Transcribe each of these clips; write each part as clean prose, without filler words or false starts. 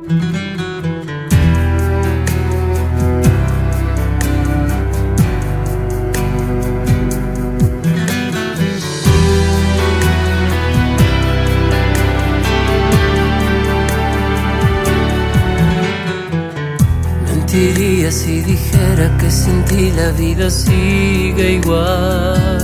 Mentiría si dijera que sin ti la vida sigue igual,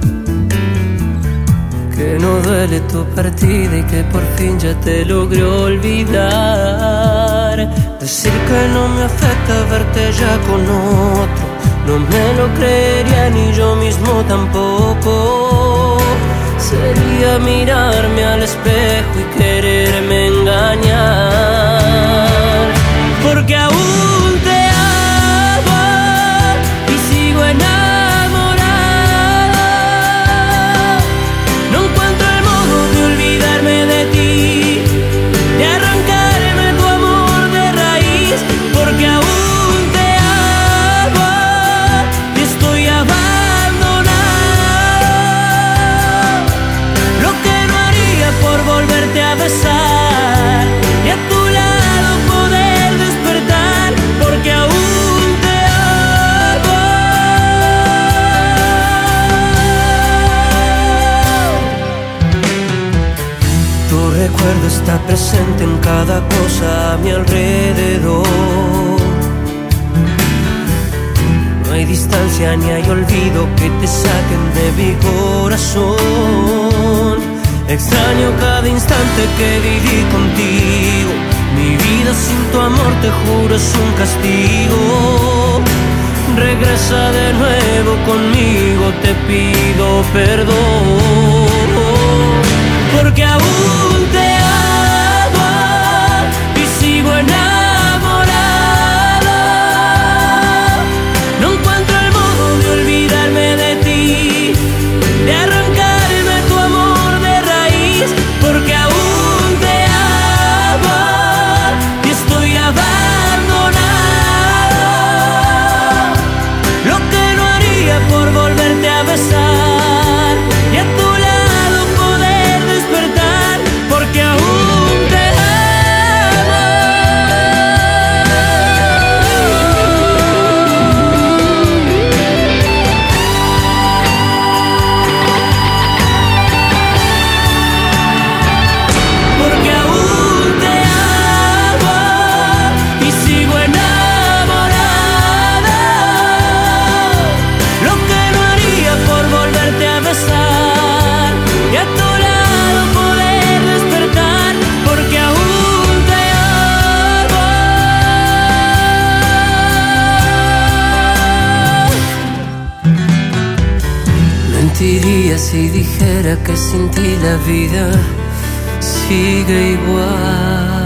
que no duele tu partida y que por fin ya te logré olvidar. Decir que no me afecta verte ya con otro, no me lo creería ni yo mismo tampoco. Sería mirarme al espejo y quererme engañar, porque aún te amo y sigo enamorada. No encuentro el modo de olvidarme de ti, de arrancarme tu amor de raíz, porque aún te amo y estoy abandonada. Lo que no haría por volverte a besar y a tu lado poder despertar, porque aún te amo. Tu recuerdo está presente en cada cosa a mi alrededor. No hay distancia ni hay olvido que te saquen de mi corazón. Extraño cada instante que viví contigo. Mi vida sin tu amor, te juro, es un castigo. Regresa de nuevo conmigo, te pido perdón, porque aún te amo y sigo enamorada. No encuentro el modo de olvidarme de ti, de arrancarme tu amor de raíz, porque aún te amo y estoy abandonada. Lo que no haría por volverte a besar y a tu lado poder despertar, porque aún te amo. Porque aún te amo y sigo enamorada. Lo que no haría por volverte a besar y a tu lado poder despertar, porque aún te amo. Mentiría si dijera que sin ti la vida sigue igual.